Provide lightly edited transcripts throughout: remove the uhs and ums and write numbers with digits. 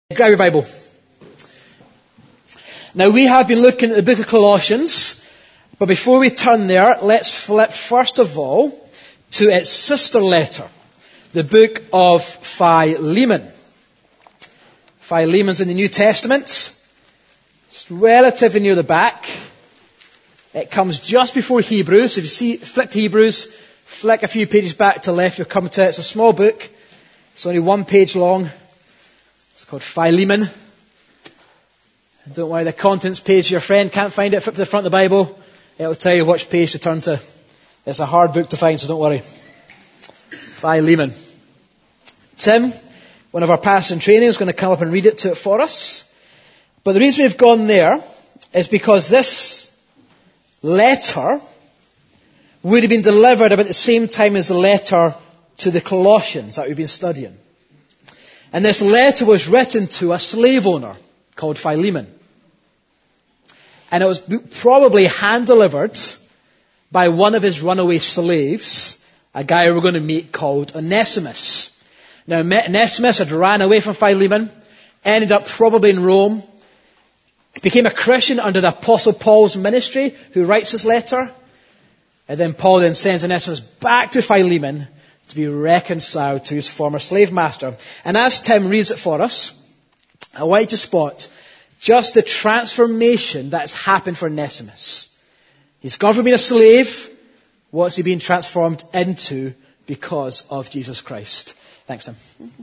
Grab your Bible. Now we have been looking at the book of Colossians, but before we turn there, let's flip first of all to its sister letter, the book of Philemon. Philemon's in the New Testament. It's relatively near the back. It comes just before Hebrews. If you flick to Hebrews, flick a few pages back to the left, you'll come to it. It's a small book. It's only one page long. It's called Philemon. And don't worry, the contents page, your friend can't find it. Flip to the front of the Bible. It'll tell you which page to turn to. It's a hard book to find, so don't worry. Philemon. Tim, one of our pastors in training, is going to come up and read it for us. But the reason we've gone there is because this letter would have been delivered about the same time as the letter to the Colossians that we've been studying. And this letter was written to a slave owner called Philemon. And it was probably hand-delivered by one of his runaway slaves, a guy we're going to meet called Onesimus. Now, Onesimus had ran away from Philemon, ended up probably in Rome, became a Christian under the Apostle Paul's ministry, who writes this letter. And then Paul then sends Onesimus back to Philemon to be reconciled to his former slave master. And as Tim reads it for us, I want you to spot just the transformation that's happened for Onesimus. He's gone from being a slave. What's he being transformed into because of Jesus Christ? Thanks, Tim.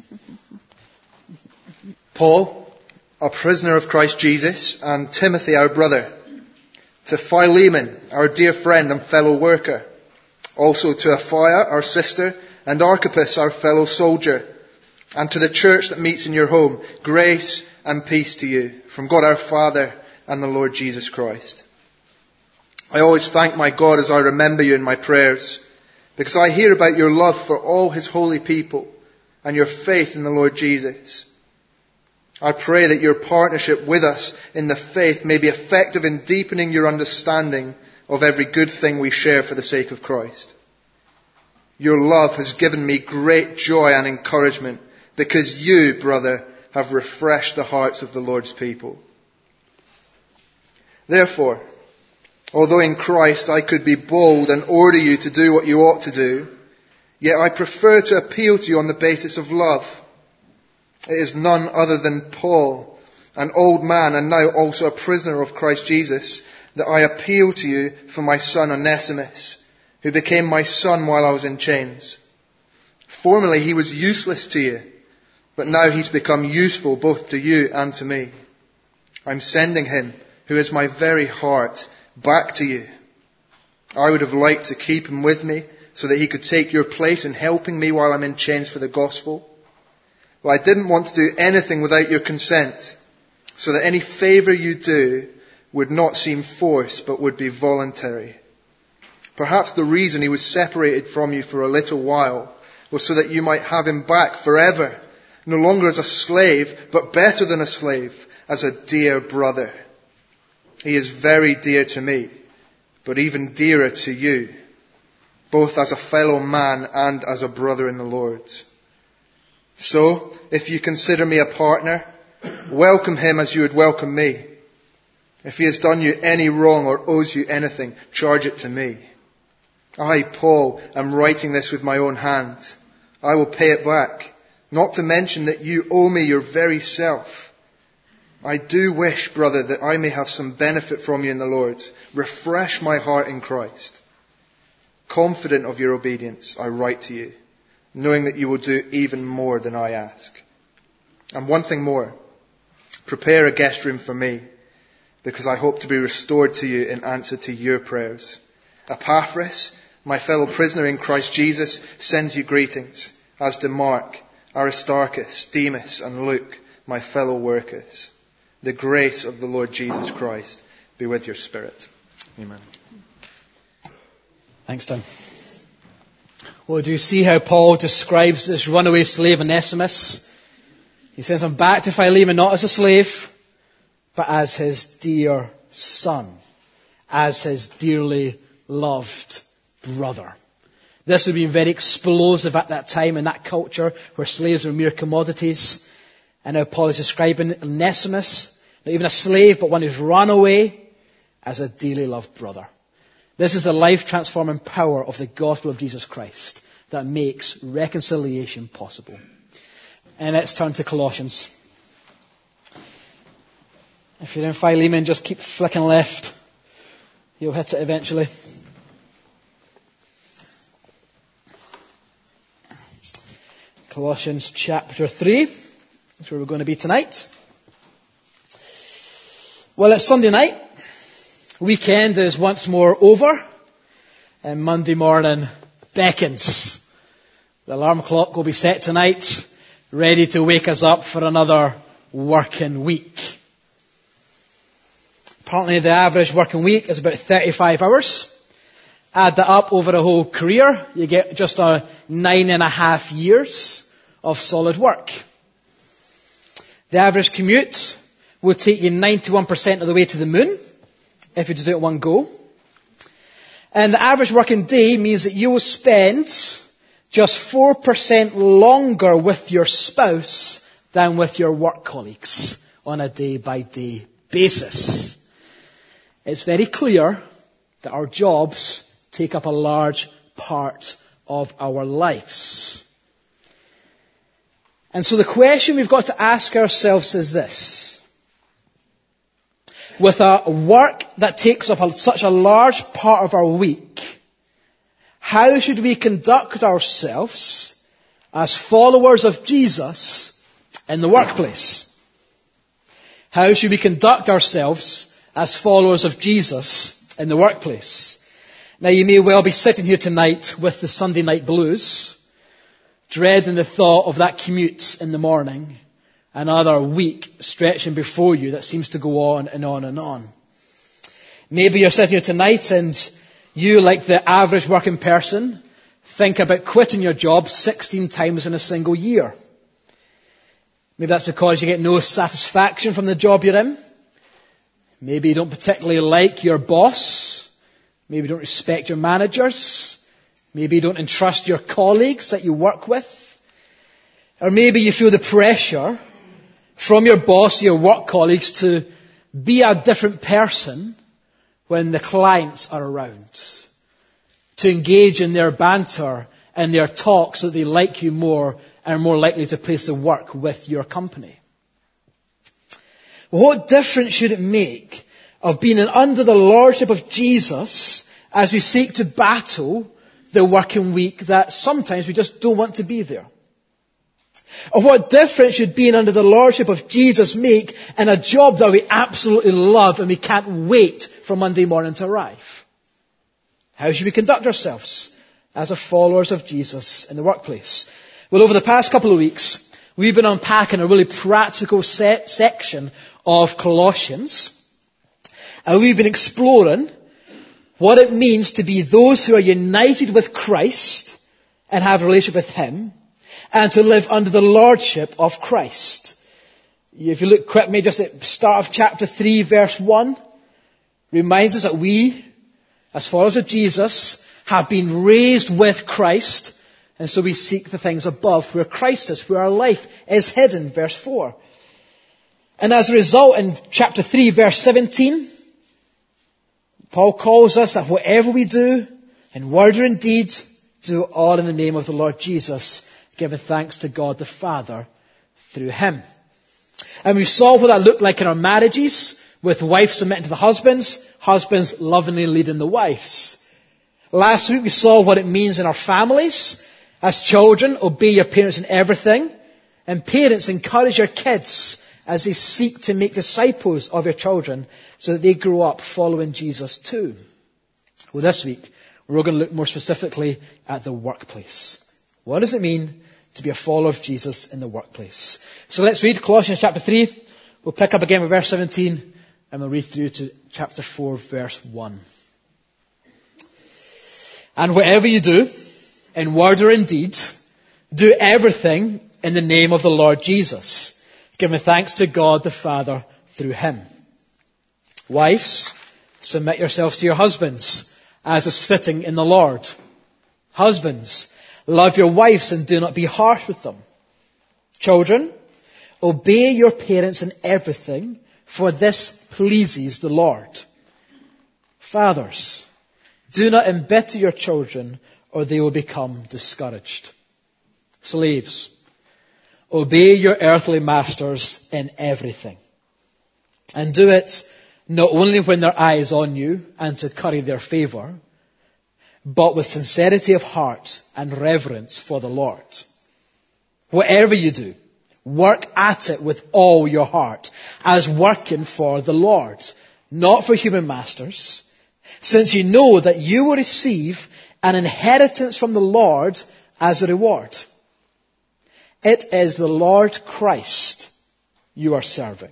Paul, a prisoner of Christ Jesus, and Timothy, our brother, to Philemon, our dear friend and fellow worker, also to Apphia, our sister, and Archippus, our fellow soldier, and to the church that meets in your home, grace and peace to you from God our Father and the Lord Jesus Christ. I always thank my God as I remember you in my prayers, because I hear about your love for all his holy people and your faith in the Lord Jesus. I pray that your partnership with us in the faith may be effective in deepening your understanding of every good thing we share for the sake of Christ. Your love has given me great joy and encouragement because you, brother, have refreshed the hearts of the Lord's people. Therefore, although in Christ I could be bold and order you to do what you ought to do, yet I prefer to appeal to you on the basis of love. It is none other than Paul, an old man and now also a prisoner of Christ Jesus, that I appeal to you for my son Onesimus, who became my son while I was in chains. Formerly he was useless to you, but now he's become useful both to you and to me. I'm sending him, who is my very heart, back to you. I would have liked to keep him with me so that he could take your place in helping me while I'm in chains for the gospel. But I didn't want to do anything without your consent, so that any favour you do would not seem forced, but would be voluntary. Perhaps the reason he was separated from you for a little while was so that you might have him back forever, no longer as a slave, but better than a slave, as a dear brother. He is very dear to me, but even dearer to you, both as a fellow man and as a brother in the Lord. So, if you consider me a partner, welcome him as you would welcome me. If he has done you any wrong or owes you anything, charge it to me. I, Paul, am writing this with my own hand. I will pay it back, not to mention that you owe me your very self. I do wish, brother, that I may have some benefit from you in the Lord. Refresh my heart in Christ. Confident of your obedience, I write to you, knowing that you will do even more than I ask. And one thing more, prepare a guest room for me, because I hope to be restored to you in answer to your prayers. Epaphras, my fellow prisoner in Christ Jesus, sends you greetings, as do Mark, Aristarchus, Demas, and Luke, my fellow workers. The grace of the Lord Jesus Christ be with your spirit. Amen. Thanks, Tim. Well, do you see how Paul describes this runaway slave Onesimus? He sends him back to Philemon not as a slave, but as his dear son, as his dearly loved brother. This would have been very explosive at that time in that culture where slaves were mere commodities. And now Paul is describing Onesimus, not even a slave, but one who's run away, as a dearly loved brother. This is the life-transforming power of the gospel of Jesus Christ that makes reconciliation possible. And let's turn to Colossians. If you're in Philemon, just keep flicking left. You'll hit it eventually. Colossians chapter 3. That's where we're going to be tonight. Well, it's Sunday night. Weekend is once more over. And Monday morning beckons. The alarm clock will be set tonight, ready to wake us up for another working week. Apparently the average working week is about 35 hours. Add that up over a whole career, you get just 9.5 years of solid work. The average commute will take you 91% of the way to the moon, if you do it in one go. And the average working day means that you will spend just 4% longer with your spouse than with your work colleagues on a day-by-day basis. It's very clear that our jobs take up a large part of our lives. And so the question we've got to ask ourselves is this. With a work that takes up such a large part of our week, how should we conduct ourselves as followers of Jesus in the workplace? How should we conduct ourselves as followers of Jesus in the workplace? Now, you may well be sitting here tonight with the Sunday night blues, dreading the thought of that commute in the morning, another week stretching before you that seems to go on and on and on. Maybe you're sitting here tonight and you, like the average working person, think about quitting your job 16 times in a single year. Maybe that's because you get no satisfaction from the job you're in. Maybe you don't particularly like your boss. Maybe you don't respect your managers. Maybe you don't entrust your colleagues that you work with. Or maybe you feel the pressure from your boss, your work colleagues, to be a different person when the clients are around. To engage in their banter and their talk so that they like you more and are more likely to place the work with your company. What difference should it make of being under the lordship of Jesus as we seek to battle the working week that sometimes we just don't want to be there? Or what difference should being under the lordship of Jesus make in a job that we absolutely love and we can't wait for Monday morning to arrive? How should we conduct ourselves as followers of Jesus in the workplace? Well, over the past couple of weeks, we've been unpacking a really practical section of Colossians. And we've been exploring what it means to be those who are united with Christ and have a relationship with Him, and to live under the lordship of Christ. If you look quickly just at the start of chapter 3, verse 1, reminds us that we, as followers of Jesus, have been raised with Christ, and so we seek the things above, where Christ is, where our life is hidden, verse 4. And as a result, in chapter 3, verse 17, Paul calls us that whatever we do, in word or in deed, do all in the name of the Lord Jesus, giving thanks to God the Father through Him. And we saw what that looked like in our marriages, with wives submitting to the husbands, husbands lovingly leading the wives. Last week we saw what it means in our families. As children, obey your parents in everything. And parents, encourage your kids as they seek to make disciples of your children so that they grow up following Jesus too. Well, this week, we're going to look more specifically at the workplace. What does it mean to be a follower of Jesus in the workplace? So let's read Colossians chapter 3. We'll pick up again with verse 17 and we'll read through to chapter 4, verse 1. And whatever you do, in word or in deed, do everything in the name of the Lord Jesus, giving thanks to God the Father through Him. Wives, submit yourselves to your husbands, as is fitting in the Lord. Husbands, love your wives and do not be harsh with them. Children, obey your parents in everything, for this pleases the Lord. Fathers, do not embitter your children, or they will become discouraged. Slaves, obey your earthly masters in everything. And do it not only when their eye is on you and to curry their favour, but with sincerity of heart and reverence for the Lord. Whatever you do, work at it with all your heart, as working for the Lord, not for human masters, since you know that you will receive an inheritance from the Lord as a reward. It is the Lord Christ you are serving.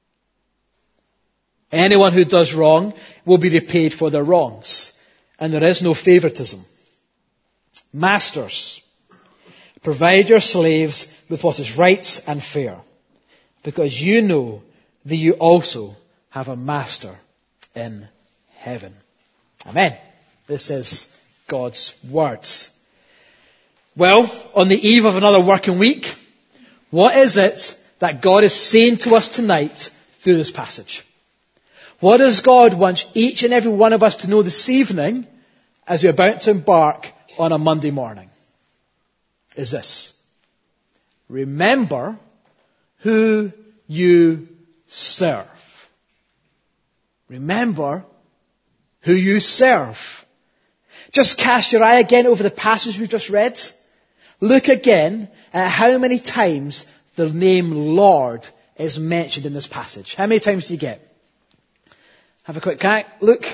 Anyone who does wrong will be repaid for their wrongs, and there is no favoritism. Masters, provide your slaves with what is right and fair, because you know that you also have a master in heaven. Amen. This is God's words. Well, on the eve of another working week, what is it that God is saying to us tonight through this passage? What does God want each and every one of us to know this evening as we're about to embark on a Monday morning? Is this: remember who you serve. Remember who you serve. Just cast your eye again over the passage we've just read. Look again at how many times the name Lord is mentioned in this passage. How many times do you get? Have a quick look.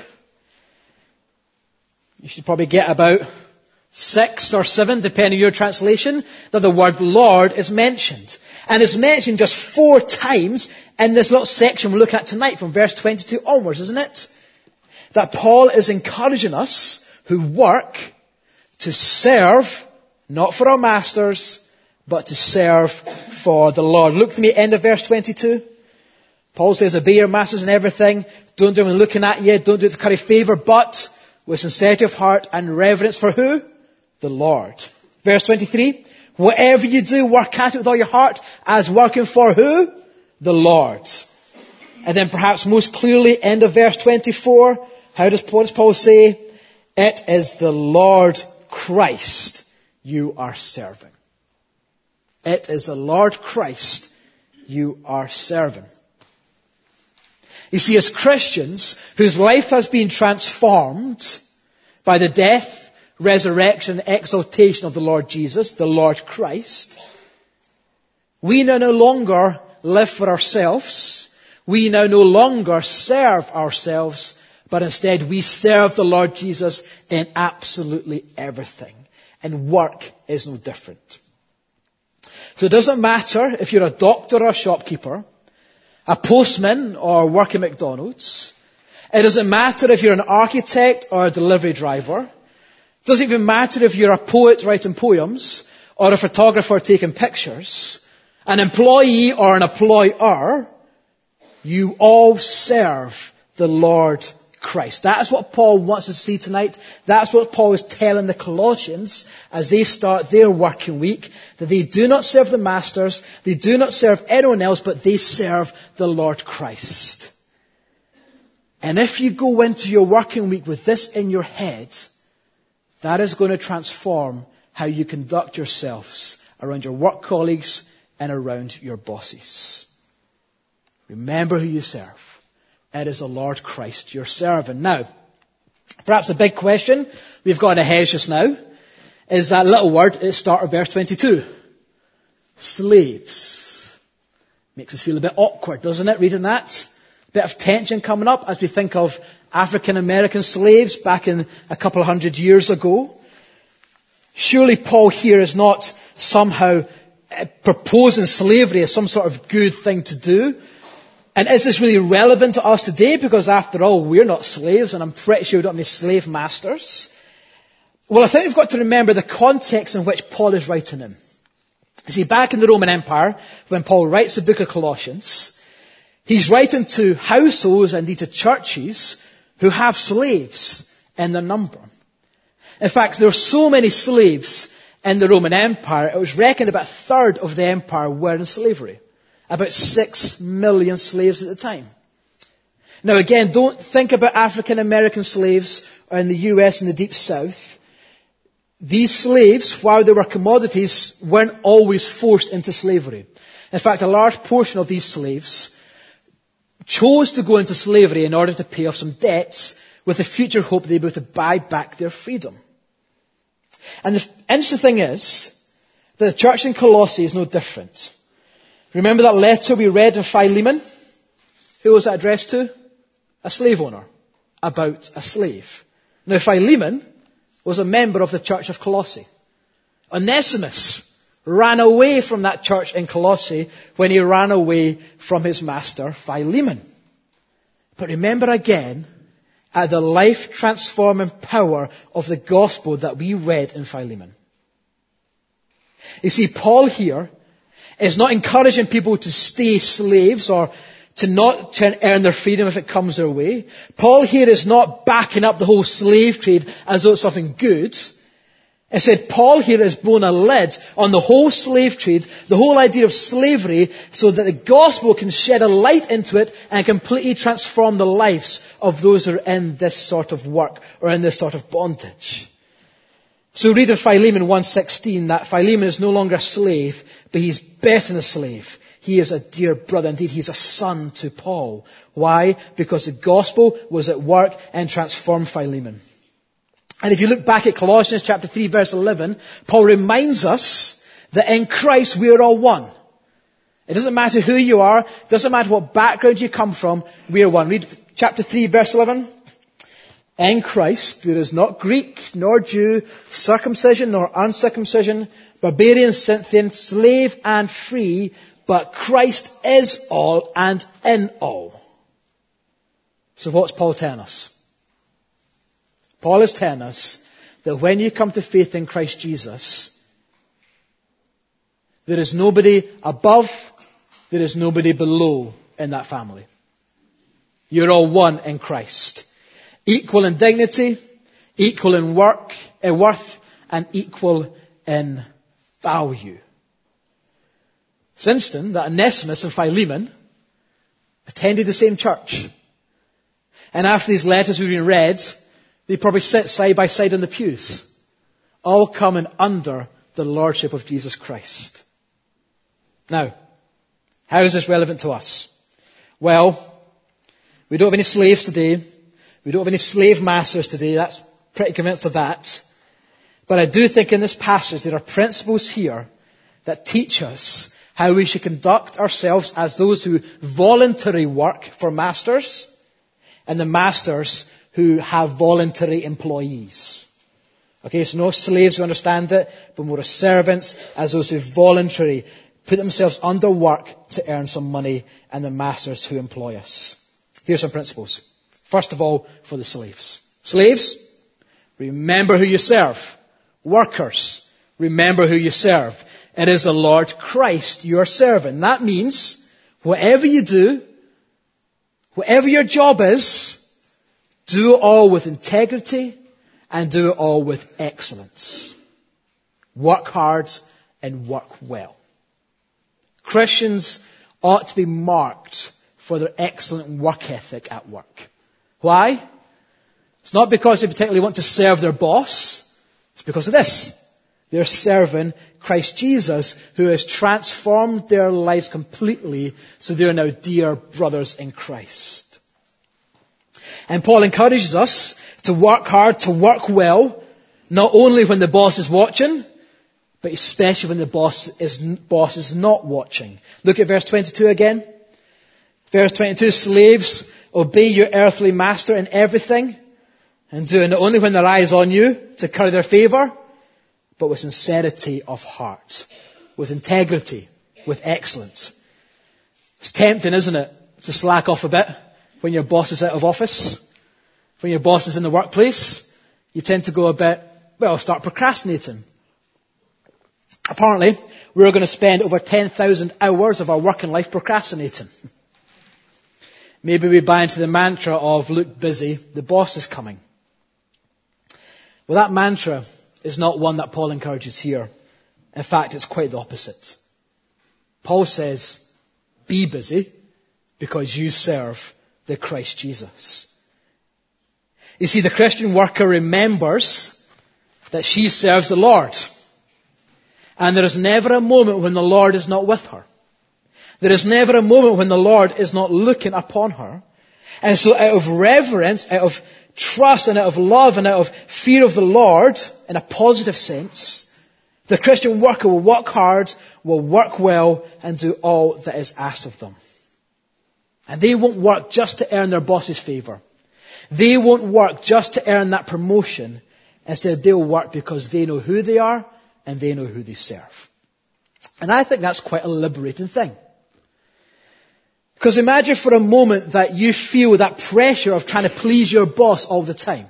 You should probably get about 6 or 7, depending on your translation, that the word Lord is mentioned. And it's mentioned just 4 times in this little section we're looking at tonight, from verse 22 onwards, isn't it? That Paul is encouraging us who work to serve, not for our masters, but to serve for the Lord. Look to me, end of verse 22. Paul says, obey your masters in everything. Don't do it when looking at you. Don't do it to curry favour, but with sincerity of heart and reverence for who? The Lord. Verse 23. Whatever you do, work at it with all your heart, as working for who? The Lord. And then perhaps most clearly, end of verse 24. What does Paul say? It is the Lord Christ you are serving. It is the Lord Christ you are serving. You see, as Christians whose life has been transformed by the death, resurrection, exaltation of the Lord Jesus, the Lord Christ, we now no longer live for ourselves. We now no longer serve ourselves, but instead we serve the Lord Jesus in absolutely everything. And work is no different. So it doesn't matter if you're a doctor or a shopkeeper, a postman or work at McDonald's. It doesn't matter if you're an architect or a delivery driver. It doesn't even matter if you're a poet writing poems or a photographer taking pictures, an employee or an employer. You all serve the Lord Christ. That's what Paul wants us to see tonight. That's what Paul is telling the Colossians as they start their working week, that they do not serve the masters, they do not serve anyone else, but they serve the Lord Christ. And if you go into your working week with this in your head, that is going to transform how you conduct yourselves around your work colleagues and around your bosses. Remember who you serve. It is the Lord Christ you're serving. Now, perhaps a big question we've got in our heads just now is that little word at the start of verse 22. Slaves. Makes us feel a bit awkward, doesn't it, reading that? A bit of tension coming up as we think of African American slaves back in a couple of 100 years ago. Surely Paul here is not somehow proposing slavery as some sort of good thing to do. And is this really relevant to us today? Because after all, we're not slaves, and I'm pretty sure we don't have any slave masters. Well, I think we've got to remember the context in which Paul is writing in. You see, back in the Roman Empire, when Paul writes the book of Colossians, he's writing to households and indeed to churches who have slaves in their number. In fact, there were so many slaves in the Roman Empire, it was reckoned about a third of the empire were in slavery. About 6 million slaves at the time. Now again, don't think about African American slaves in the US and the Deep South. These slaves, while they were commodities, weren't always forced into slavery. In fact, a large portion of these slaves chose to go into slavery in order to pay off some debts with the future hope they'd be able to buy back their freedom. And the interesting thing is that the church in Colossae is no different. Remember that letter we read in Philemon? Who was that addressed to? A slave owner. About a slave. Now Philemon was a member of the church of Colossae. Onesimus ran away from that church in Colossae when he ran away from his master Philemon. But remember again, at the life-transforming power of the gospel that we read in Philemon. You see, Paul here is not encouraging people to stay slaves or to not try and earn their freedom if it comes their way. Paul here is not backing up the whole slave trade as though it's something good. Instead, Paul here has blown a lid on the whole slave trade, the whole idea of slavery, so that the gospel can shed a light into it and completely transform the lives of those who are in this sort of work or in this sort of bondage. So read in Philemon 1:16 that Philemon is no longer a slave, but he's better than a slave. He is a dear brother. Indeed, he's a son to Paul. Why? Because the gospel was at work and transformed Philemon. And if you look back at Colossians chapter 3 verse 11, Paul reminds us that in Christ we are all one. It doesn't matter who you are, it doesn't matter what background you come from, we are one. Read chapter 3 verse 11. In Christ there is not Greek nor Jew, circumcision nor uncircumcision, barbarian, Scythian, slave and free, but Christ is all and in all. So what's Paul telling us? Paul is telling us that when you come to faith in Christ Jesus, there is nobody above, there is nobody below in that family. You're all one in Christ. Equal in dignity, equal in worth, and equal in value. It's interesting that Onesimus and Philemon attended the same church. And after these letters we've been read, they probably sit side by side in the pews, all coming under the lordship of Jesus Christ. Now, how is this relevant to us? Well, we don't have any slaves today. We don't have any slave masters today. That's pretty convinced of that. But I do think in this passage there are principles here that teach us how we should conduct ourselves as those who voluntarily work for masters and the masters who have voluntary employees. Okay, so no slaves who understand it, but more as servants, as those who voluntarily put themselves under work to earn some money, and the masters who employ us. Here's some principles. First of all, for the slaves. Slaves, remember who you serve. Workers, remember who you serve. It is the Lord Christ you are serving. That means whatever you do, whatever your job is, do it all with integrity and do it all with excellence. Work hard and work well. Christians ought to be marked for their excellent work ethic at work. Why? It's not because they particularly want to serve their boss. It's because of this. They're serving Christ Jesus, who has transformed their lives completely, so they are now dear brothers in Christ. And Paul encourages us to work hard, to work well, not only when the boss is watching, but especially when the boss is not watching. Look at verse 22 again. Verse 22, slaves, obey your earthly master in everything, and do it not only when their eye is on you to curry their favour, but with sincerity of heart, with integrity, with excellence. It's tempting, isn't it, to slack off a bit when your boss is out of office, when your boss is in the workplace. You tend to go a bit, start procrastinating. Apparently, we're going to spend over 10,000 hours of our working life procrastinating. Maybe we buy into the mantra of, look busy, the boss is coming. Well, that mantra is not one that Paul encourages here. In fact, it's quite the opposite. Paul says, Be busy because you serve the Christ Jesus. You see, the Christian worker remembers that she serves the Lord. And there is never a moment when the Lord is not with her. There is never a moment when the Lord is not looking upon her. And so out of reverence, out of trust and out of love and out of fear of the Lord, in a positive sense, the Christian worker will work hard, will work well, and do all that is asked of them. And they won't work just to earn their boss's favour. They won't work just to earn that promotion. Instead, they'll work because they know who they are and they know who they serve. And I think that's quite a liberating thing. Because imagine for a moment that you feel that pressure of trying to please your boss all the time.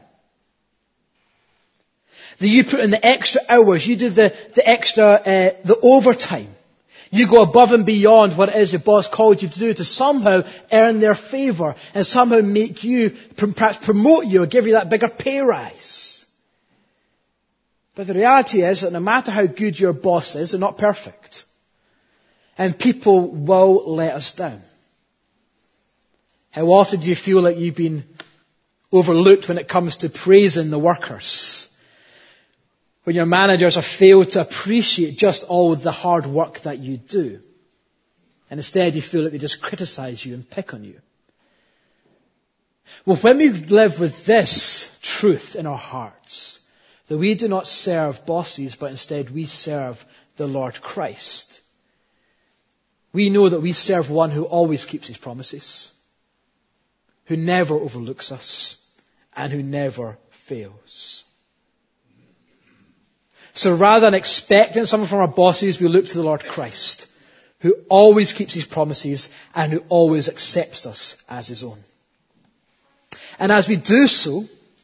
That you put in the extra hours, you do the overtime. You go above and beyond what it is your boss called you to do to somehow earn their favour and somehow make you, perhaps promote you or give you that bigger pay rise. But the reality is that no matter how good your boss is, they're not perfect. And people will let us down. How often do you feel like you've been overlooked when it comes to praising the workers? When your managers have failed to appreciate just all the hard work that you do. And instead you feel like they just criticize you and pick on you. Well, when we live with this truth in our hearts, that we do not serve bosses, but instead we serve the Lord Christ, we know that we serve one who always keeps his promises, who never overlooks us, and who never fails. So rather than expecting something from our bosses, we look to the Lord Christ, who always keeps his promises and who always accepts us as his own. And as we do so,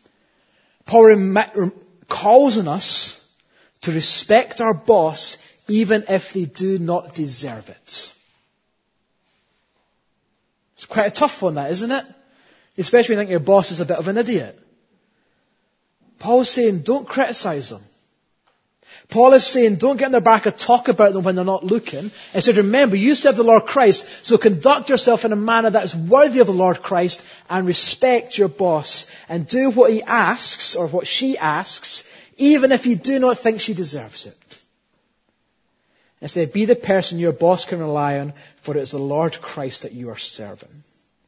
Paul calls on us to respect our boss even if they do not deserve it. It's quite a tough one, that, isn't it? Especially when you think your boss is a bit of an idiot. Paul's saying, don't criticize them. Paul is saying, don't get in their back and talk about them when they're not looking. He said, remember, you serve the Lord Christ, so conduct yourself in a manner that is worthy of the Lord Christ and respect your boss and do what he asks or what she asks, even if you do not think she deserves it. Instead, be the person your boss can rely on, for it is the Lord Christ that you are serving.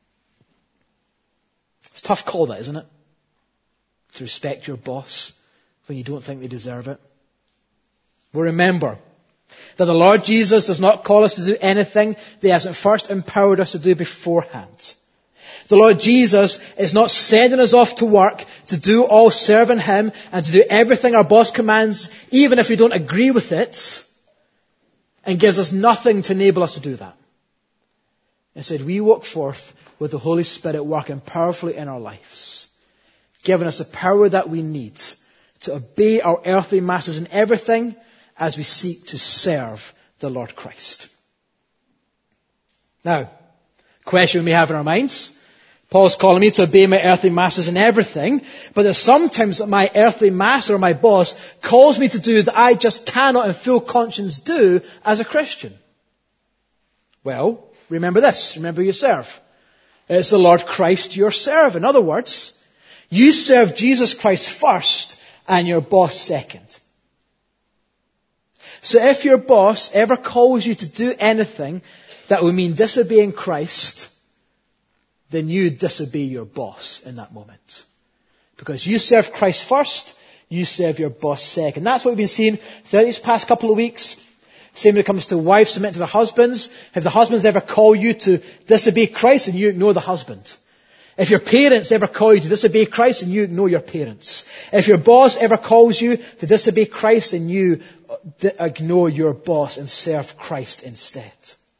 It's a tough call, that, isn't it? To respect your boss when you don't think they deserve it. Well, remember that the Lord Jesus does not call us to do anything that he hasn't first empowered us to do beforehand. The Lord Jesus is not sending us off to work to do all serving him and to do everything our boss commands, even if we don't agree with it, and gives us nothing to enable us to do that. Instead, we walk forth with the Holy Spirit working powerfully in our lives, giving us the power that we need to obey our earthly masters in everything as we seek to serve the Lord Christ. Now, question we may have in our minds. Paul's calling me to obey my earthly masters in everything, but there's sometimes that my earthly master or my boss calls me to do that I just cannot in full conscience do as a Christian. Well, remember this. Remember who you serve. It's the Lord Christ you're serving. In other words, you serve Jesus Christ first and your boss second. So if your boss ever calls you to do anything that would mean disobeying Christ, then you disobey your boss in that moment. Because you serve Christ first, you serve your boss second. That's what we've been seeing throughout these past couple of weeks. Same when it comes to wives submitting to their husbands. If the husbands ever call you to disobey Christ, then you ignore the husband. If your parents ever call you to disobey Christ, then you ignore your parents. If your boss ever calls you to disobey Christ, then you ignore your boss and serve Christ instead.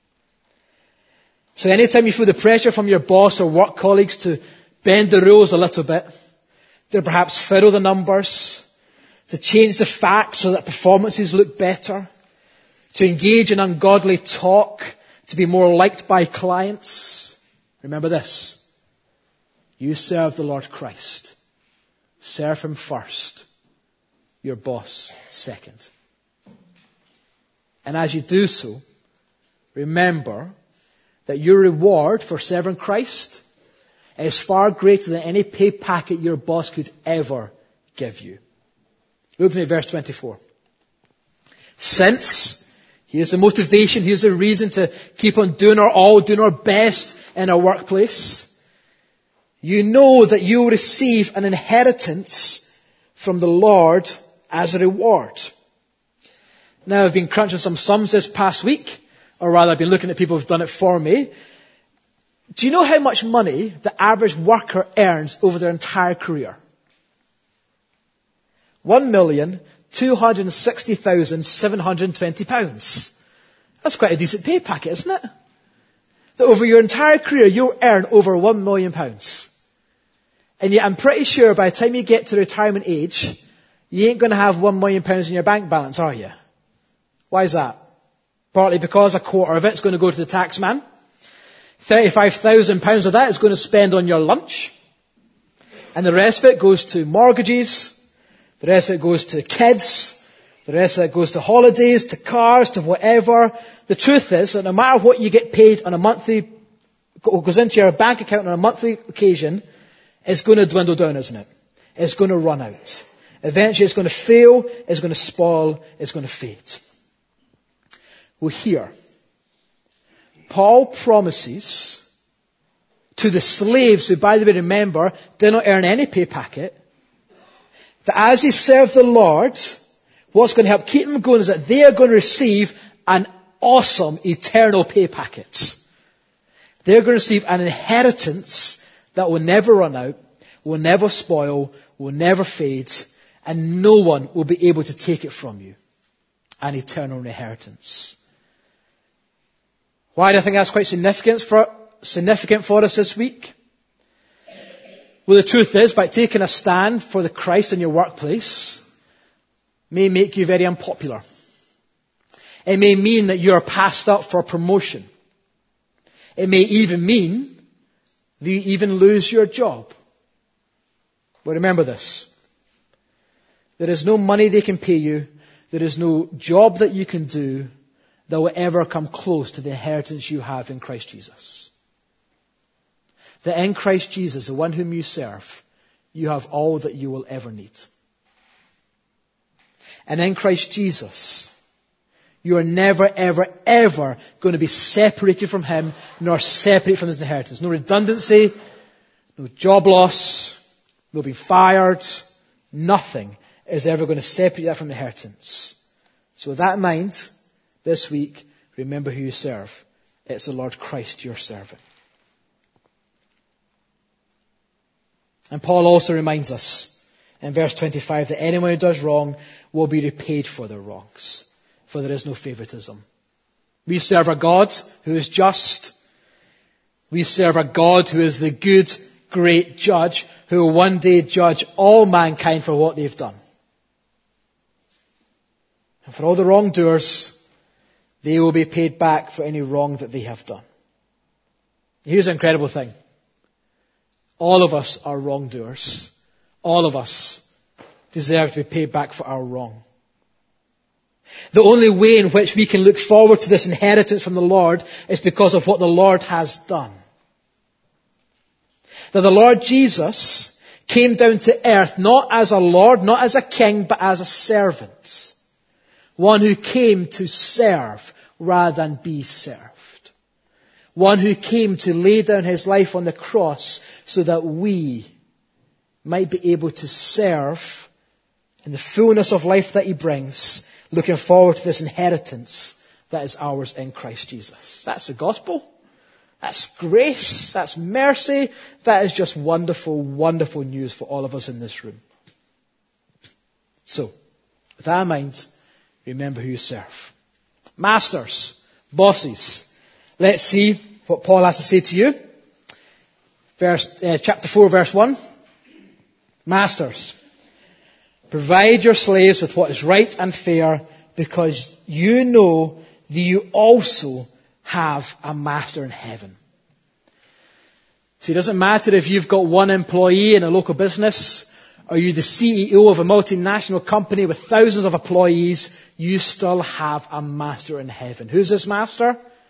So anytime you feel the pressure from your boss or work colleagues to bend the rules a little bit, to perhaps fiddle the numbers, to change the facts so that performances look better, to engage in ungodly talk, to be more liked by clients, remember this. You serve the Lord Christ. Serve him first. Your boss second. And as you do so, remember that your reward for serving Christ is far greater than any pay packet your boss could ever give you. Look at verse 24. Since, here's the motivation, here's the reason to keep on doing our all, doing our best in our workplace. You know that you will receive an inheritance from the Lord as a reward. Now, I've been crunching some sums this past week, or rather I've been looking at people who've done it for me. Do you know how much money the average worker earns over their entire career? £1,260,720. That's quite a decent pay packet, isn't it? That over your entire career you'll earn over £1 million. And yet I'm pretty sure by the time you get to retirement age, you ain't going to have £1 million in your bank balance, are you? Why is that? Partly because a quarter of it's going to go to the tax man. £35,000 of that is going to spend on your lunch. And the rest of it goes to mortgages. The rest of it goes to kids. The rest of it goes to holidays, to cars, to whatever. The truth is that no matter what you get paid on a monthly, goes into your bank account on a monthly occasion, it's going to dwindle down, isn't it? It's going to run out. Eventually it's going to fail, it's going to spoil, it's going to fade. Well, here, Paul promises to the slaves who, by the way, remember, did not earn any pay packet, that as they serve the Lord, what's going to help keep them going is that they are going to receive an awesome eternal pay packet. They're going to receive an inheritance that will never run out, will never spoil, will never fade, and no one will be able to take it from you. An eternal inheritance. Why do I think that's quite significant for us this week? Well, the truth is, by taking a stand for the Christ in your workplace may make you very unpopular. It may mean that you're passed up for promotion. It may even mean that you even lose your job. But remember this. There is no money they can pay you. There is no job that you can do that will ever come close to the inheritance you have in Christ Jesus. That in Christ Jesus, the one whom you serve, you have all that you will ever need. And in Christ Jesus, you are never, ever, ever going to be separated from Him, nor separated from His inheritance. No redundancy, no job loss, no being fired, nothing is ever going to separate that from inheritance. So with that in mind, this week, remember who you serve. It's the Lord Christ you're serving. And Paul also reminds us in verse 25 that anyone who does wrong will be repaid for their wrongs, for there is no favoritism. We serve a God who is just. We serve a God who is the good, great judge who will one day judge all mankind for what they've done. And for all the wrongdoers, they will be paid back for any wrong that they have done. Here's the incredible thing. All of us are wrongdoers. All of us deserve to be paid back for our wrong. The only way in which we can look forward to this inheritance from the Lord is because of what the Lord has done. That the Lord Jesus came down to earth not as a Lord, not as a king, but as a servant. One who came to serve rather than be served. One who came to lay down his life on the cross so that we might be able to serve in the fullness of life that he brings, looking forward to this inheritance that is ours in Christ Jesus. That's the gospel. That's grace. That's mercy. That is just wonderful, wonderful news for all of us in this room. So, with that in mind, remember who you serve. Masters, bosses, let's see what Paul has to say to you. Chapter 4, verse 1. Masters, provide your slaves with what is right and fair, because you know that you also have a master in heaven. So it doesn't matter if you've got one employee in a local business, or you're the CEO of a multinational company with thousands of employees, you still have a master in heaven. Who's this master?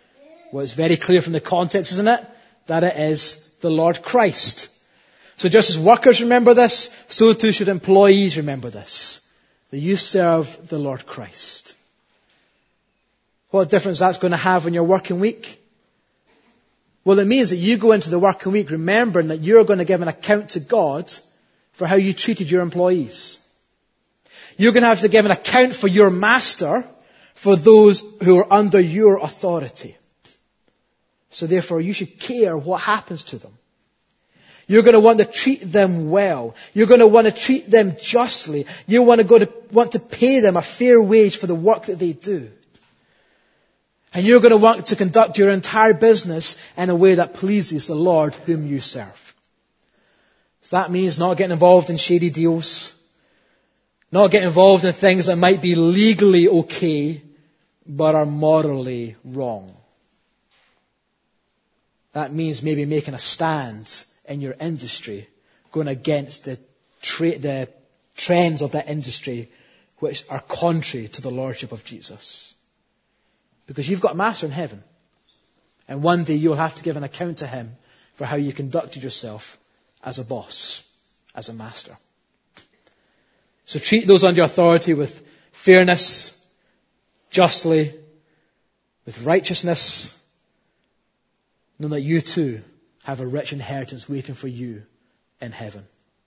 Well, it's very clear from the context, isn't it? That it is the Lord Christ. So just as workers remember this, so too should employees remember this. That you serve the Lord Christ. What difference that's going to have on your working week? Well, it means that you go into the working week remembering that you're going to give an account to God for how you treated your employees. You're going to have to give an account for your master, for those who are under your authority. So therefore, you should care what happens to them. You're going to want to treat them well. You're going to want to treat them justly. You want to pay them a fair wage for the work that they do. And you're going to want to conduct your entire business in a way that pleases the Lord whom you serve. So that means not getting involved in shady deals, not getting involved in things that might be legally okay, but are morally wrong. That means maybe making a stand in your industry, going against the trends of that industry which are contrary to the Lordship of Jesus. Because you've got a master in heaven. And one day you'll have to give an account to him for how you conducted yourself as a boss, as a master. So treat those under authority with fairness, justly, with righteousness, knowing that you too have a rich inheritance waiting for you in heaven.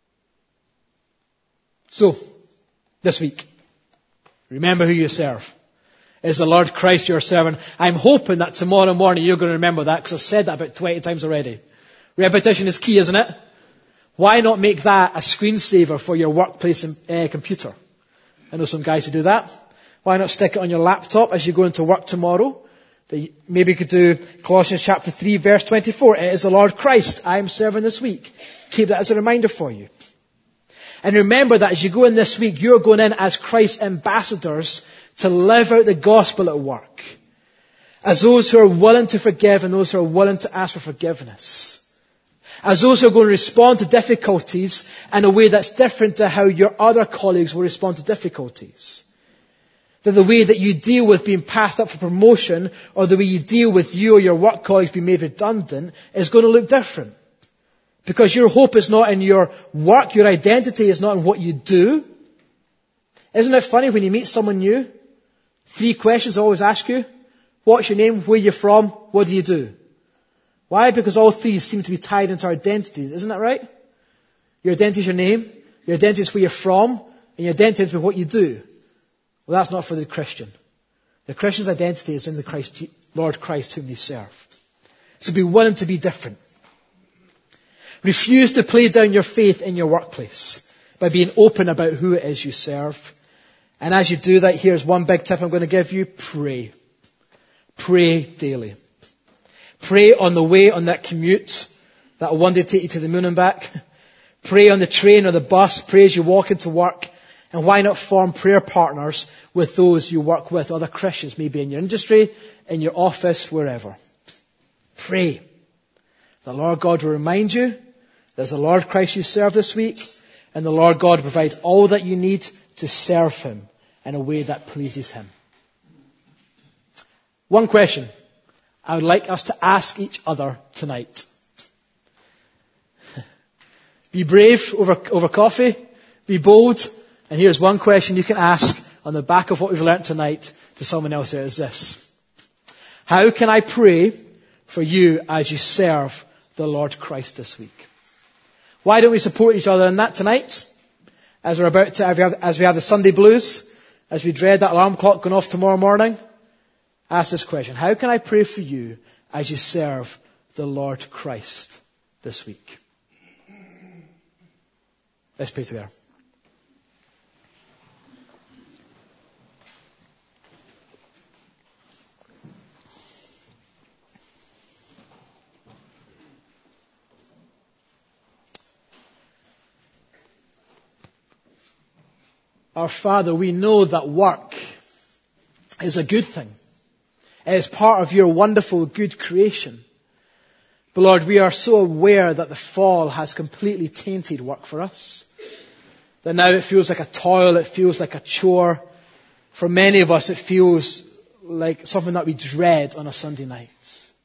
So, this week, remember who you serve. Is the Lord Christ your servant? I'm hoping that tomorrow morning you're going to remember that, because I've said that about 20 times already. Repetition is key, isn't it? Why not make that a screensaver for your workplace computer? I know some guys who do that. Why not stick it on your laptop as you go into work tomorrow? Maybe you could do Colossians chapter 3 verse 24. It is the Lord Christ I am serving this week. Keep that as a reminder for you. And remember that as you go in this week, you're going in as Christ's ambassadors to live out the gospel at work. As those who are willing to forgive and those who are willing to ask for forgiveness. As those who are going to respond to difficulties in a way that's different to how your other colleagues will respond to difficulties. That the way that you deal with being passed up for promotion or the way you deal with you or your work colleagues being made redundant is going to look different. Because your hope is not in your work, your identity is not in what you do. Isn't it funny when you meet someone new? 3 questions I always ask you. What's your name? Where are you from? What do you do? Why? Because all 3 seem to be tied into our identities. Isn't that right? Your identity is your name. Your identity is where you're from. And your identity is what you do. Well, that's not for the Christian. The Christian's identity is in the Lord Christ whom they serve. So be willing to be different. Refuse to play down your faith in your workplace by being open about who it is you serve. And as you do that, here's one big tip I'm going to give you. Pray. Pray daily. Pray on the way on that commute that will one day take you to the moon and back. Pray on the train or the bus. Pray as you walk into work. And why not form prayer partners with those you work with, other Christians, maybe in your industry, in your office, wherever. Pray. The Lord God will remind you there's the Lord Christ you serve this week, and the Lord God will provide all that you need to serve Him in a way that pleases Him. One question I would like us to ask each other tonight. Be brave over coffee. Be bold. And here's one question you can ask on the back of what we've learnt tonight to someone else. It is this. How can I pray for you as you serve the Lord Christ this week? Why don't we support each other in that tonight? As we have the Sunday blues, as we dread that alarm clock going off tomorrow morning, ask this question. How can I pray for you as you serve the Lord Christ this week? Let's pray together. Our Father, we know that work is a good thing. It is part of your wonderful, good creation. But Lord, we are so aware that the fall has completely tainted work for us. That now it feels like a toil, it feels like a chore. For many of us, it feels like something that we dread on a Sunday night.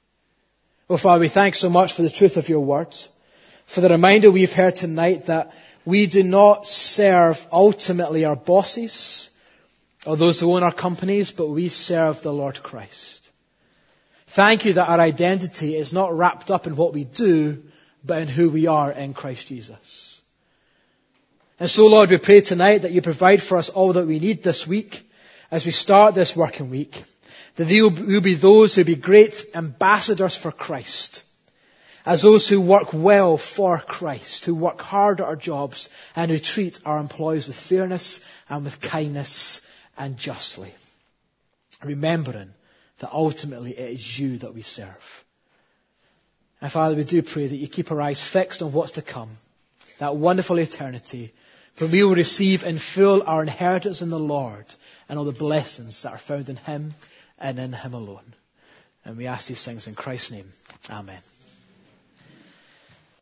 Oh, Father, we thank so much for the truth of your word, for the reminder we've heard tonight that we do not serve ultimately our bosses or those who own our companies, but we serve the Lord Christ. Thank you that our identity is not wrapped up in what we do, but in who we are in Christ Jesus. And so, Lord, we pray tonight that you provide for us all that we need this week as we start this working week, that there will be those who will be great ambassadors for Christ, as those who work well for Christ, who work hard at our jobs and who treat our employees with fairness and with kindness and justly, remembering that ultimately it is you that we serve. And Father, we do pray that you keep our eyes fixed on what's to come, that wonderful eternity, when we will receive in full our inheritance in the Lord and all the blessings that are found in him and in him alone. And we ask these things in Christ's name. Amen.